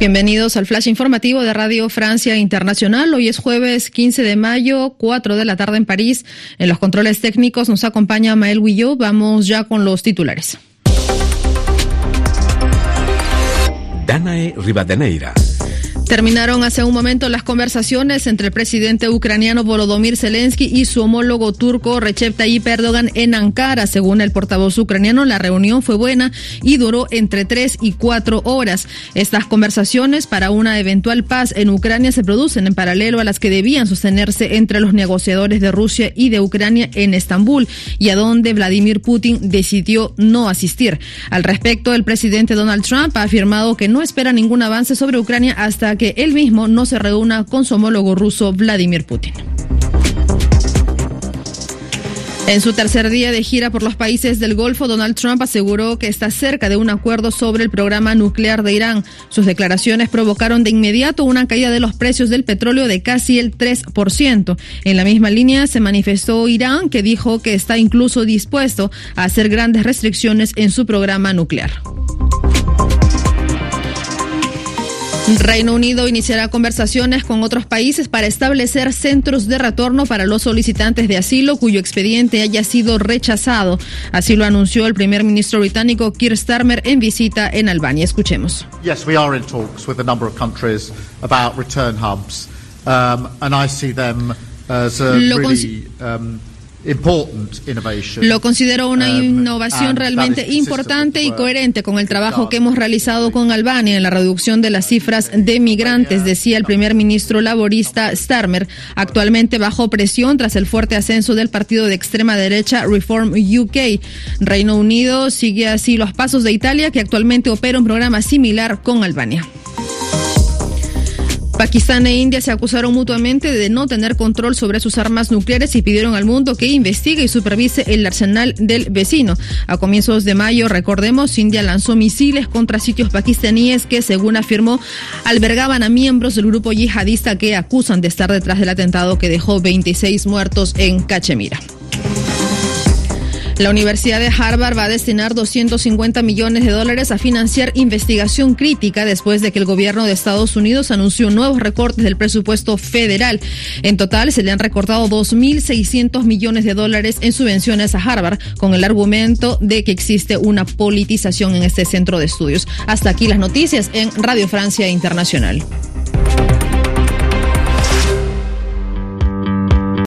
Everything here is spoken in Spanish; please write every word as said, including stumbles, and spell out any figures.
Bienvenidos al flash informativo de Radio Francia Internacional. Hoy es jueves quince de mayo, cuatro de la tarde en París. En los controles técnicos nos acompaña Mael Huillot. Vamos ya con los titulares. Danae Rivadeneira. Terminaron hace un momento las conversaciones entre el presidente ucraniano Volodymyr Zelensky y su homólogo turco Recep Tayyip Erdogan en Ankara. Según el portavoz ucraniano, la reunión fue buena y duró entre tres y cuatro horas. Estas conversaciones para una eventual paz en Ucrania se producen en paralelo a las que debían sostenerse entre los negociadores de Rusia y de Ucrania en Estambul, y a donde Vladimir Putin decidió no asistir. Al respecto, el presidente Donald Trump ha afirmado que no espera ningún avance sobre Ucrania hasta que él mismo no se reúna con su homólogo ruso Vladimir Putin. En su tercer día de gira por los países del Golfo, Donald Trump aseguró que está cerca de un acuerdo sobre el programa nuclear de Irán. Sus declaraciones provocaron de inmediato una caída de los precios del petróleo de casi el tres por ciento. En la misma línea se manifestó Irán, que dijo que está incluso dispuesto a hacer grandes restricciones en su programa nuclear. Reino Unido iniciará conversaciones con otros países para establecer centros de retorno para los solicitantes de asilo cuyo expediente haya sido rechazado. Así lo anunció el primer ministro británico Keir Starmer en visita en Albania. Escuchemos. Yes, we are in talks with a number of countries about return hubs, um, and I see them as a really um, Lo considero una innovación realmente importante y coherente con el trabajo que hemos realizado con Albania en la reducción de las cifras de migrantes, decía el primer ministro laborista Starmer, actualmente bajo presión tras el fuerte ascenso del partido de extrema derecha Reform U K. Reino Unido sigue así los pasos de Italia, que actualmente opera un programa similar con Albania. Pakistán e India se acusaron mutuamente de no tener control sobre sus armas nucleares y pidieron al mundo que investigue y supervise el arsenal del vecino. A comienzos de mayo, recordemos, India lanzó misiles contra sitios pakistaníes que, según afirmó, albergaban a miembros del grupo yihadista que acusan de estar detrás del atentado que dejó veintiséis muertos en Cachemira. La Universidad de Harvard va a destinar doscientos cincuenta millones de dólares a financiar investigación crítica después de que el gobierno de Estados Unidos anunció nuevos recortes del presupuesto federal. En total, se le han recortado dos mil seiscientos millones de dólares en subvenciones a Harvard, con el argumento de que existe una politización en este centro de estudios. Hasta aquí las noticias en Radio Francia Internacional.